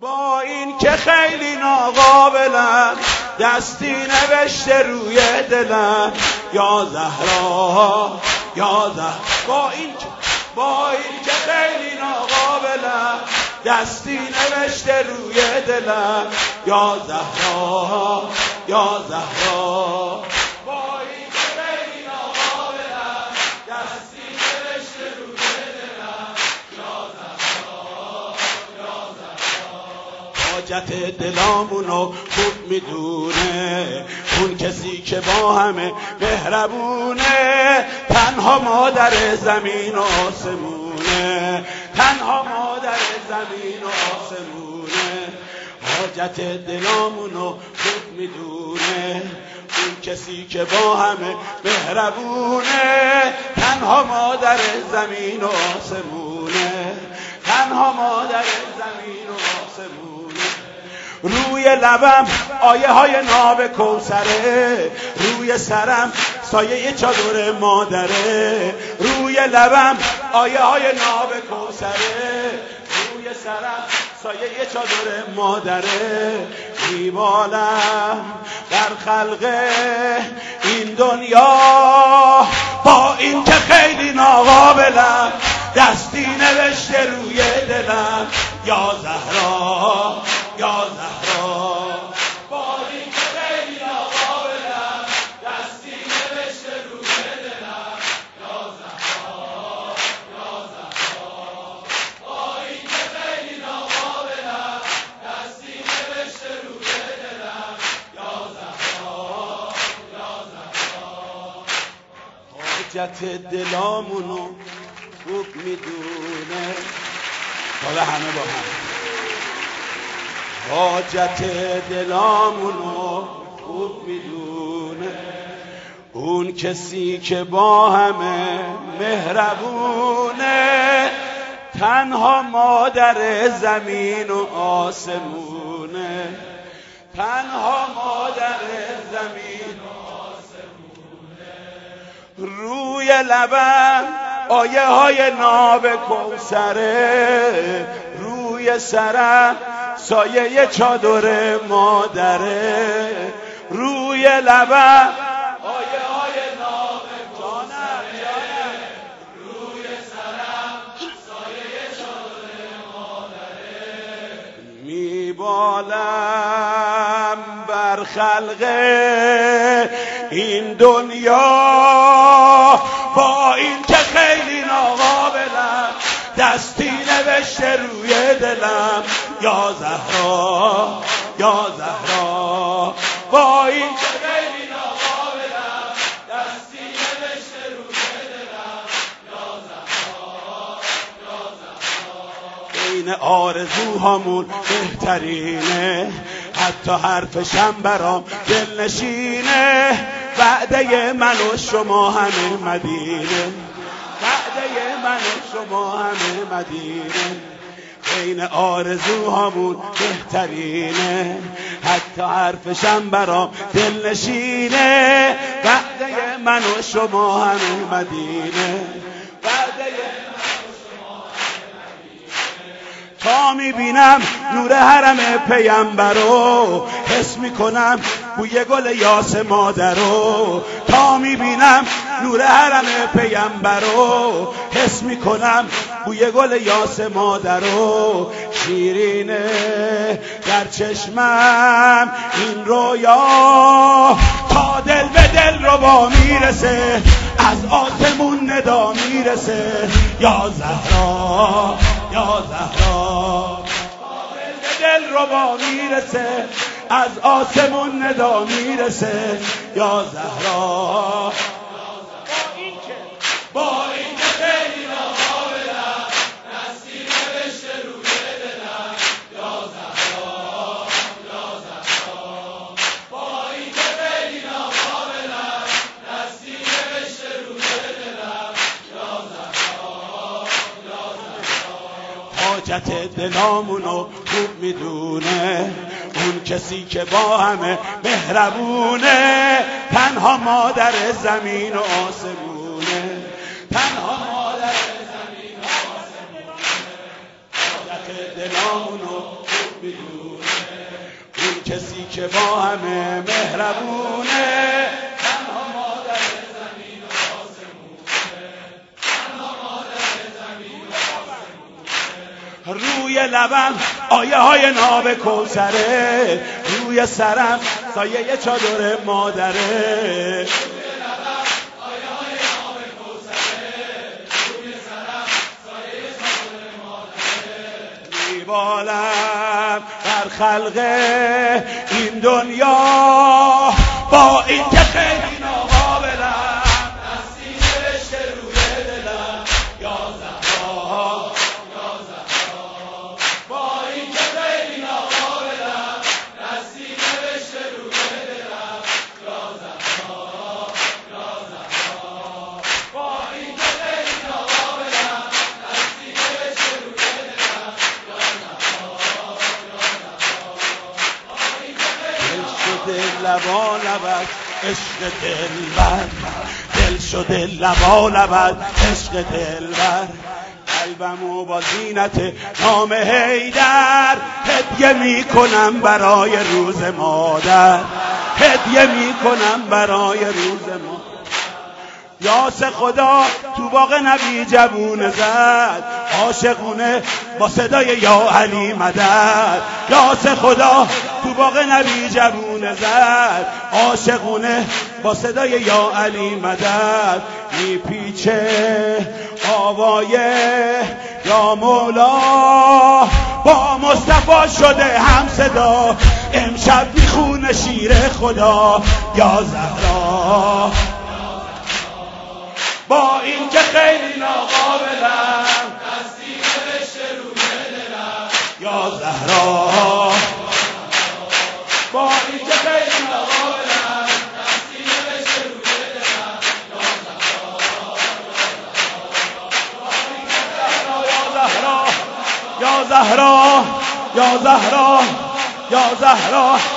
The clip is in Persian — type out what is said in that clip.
با این که خیلی ناقابلم، دستی نوشته روی دلم، یا زهرا یا زهرا. با این که خیلی ناقابلم، دستی نوشته روی دلم، یا زهرا یا زهرا. با این که خیلی ناقابلم، دستی نوشته روی دلم، یا زهرا یا زهرا. حاجت دلامونو خوب میدونه اون کسی که با همه مهربونه، تنها مادر زمین و آسمونه، تنها مادر زمین و آسمونه. حاجت دلامونو خوب میدونه اون کسی که با همه مهربونه، تنها مادر زمین و آسمونه، تنها مادر زمین و آسمونه. روی لبم آیه های ناب کوثره، روی سرم سایه چادر مادره. روی لبم آیه های ناب کوثره، روی سرم سایه چادر مادره. میبالم در خلق این دنیا، با این که خیلی ناقابلم، دستی نوشته روی دلم، یا زهرا یا زهرا. با این که خیلی ناقابلم، دستی نوشته روی دلم، یا زهرا یا زهرا. با این که خیلی ناقابلم، دستی نوشته روی دلم، یا زهرا یا زهرا. حاجت دلامونو خوب میدونه، حالا همه با هم. حاجت دلامونو خوب میدونه اون کسی که با همه مهربونه، تنها مادر زمین و آسمونه، تنها مادر زمین و آسمونه. روی لبم آیه های ناب کوثره، روی سرم سایه چادر مادره. روی لبم آیه های ناب کوثره، روی سرم سایه چادر مادره. میبالم بر خلق این دنیا، با این که خیلی ناقابلم، دستی نوشته روی دلم، یا زهرا یا زهرا. با این که خیلی ناقابلم، دستی نوشته روی دلم، یا زهرا یا زهرا. این آرزوهامون بهترینه، حتی حرفشم برام دلنشینه. وعده من و شما همه مدینه، وعده من و شما همه مدینه. این آرزوهامون بهترینه، حتی حرفشم برام دلنشینه. وعده من و شما همه مدینه، وعده تا میبینم نور حرم پیامبرو، حس میکنم بوی گل یاس مادرو. تا میبینم نور حرم پیامبرو، حس میکنم بوی گل یاس مادرو. شیرینه در چشمم این رویا، تا دل به دل رو با میرسه، از آسمون ندا میرسه، یا زهرا یا زهرا. دل به دل رو با میرسه، از آسمون ندا میرسه، یا زهرا. با این که خیلی ناقابلم، دستی نوشته روی دلم، یا زهرا یا زهرا. با این که خیلی ناقابلم، دستی نوشته روی دلم، یا زهرا یا زهرا. حاجت دلامونو خوب میدونه اون کسی که با همه مهربونه، تنها مادر زمین و آسمونه، تنها مادر زمین و آسمونه. حاجت دلامونو میدونه اون کسی که با همه مهربونه، تنها مادر زمین و آسمونه، تنها مادر زمین و آسمونه. روی لبم آیه های ناب کوثره، روی سرم سایه چادر مادره. بالم بر خلق این دنیا با این که خیلی ناقابلم، دستی نوشته روی دلم یا زهرا یا زهرا، با این که خیلی ناقابلم، دستی نوشته روی دلم یا زهرا یا زهرا، با این که خیلی ناقابلم، دستی نوشته روی دلم یا زهرا یا زهرا، با این که خیلی شده لبا لبت عشق دلبر، دل شده لبا لبت عشق دلبر. قلبمو با زینت نام حیدر هدیه میکنم برای روز مادر، هدیه میکنم برای روز مادر. یاس خدا تو باغ نبی جوونه زد، عاشقونه با صدای یا علی مدد. یاس خدا تو باغ نبی جوونه زد، عاشقونه با صدای یا علی مدد. میپیچه آوایه یا مولا، با مصطفی شده هم صدا، امشب میخونه شیر خدا یا زهرا. با این که خیلی ناقابلم، دستی نوشته روی دلم یا زهرا. با این که خیلی ناقابلم، دستی نوشته روی دلم یا زهرا یا زهرا یا زهرا یا زهرا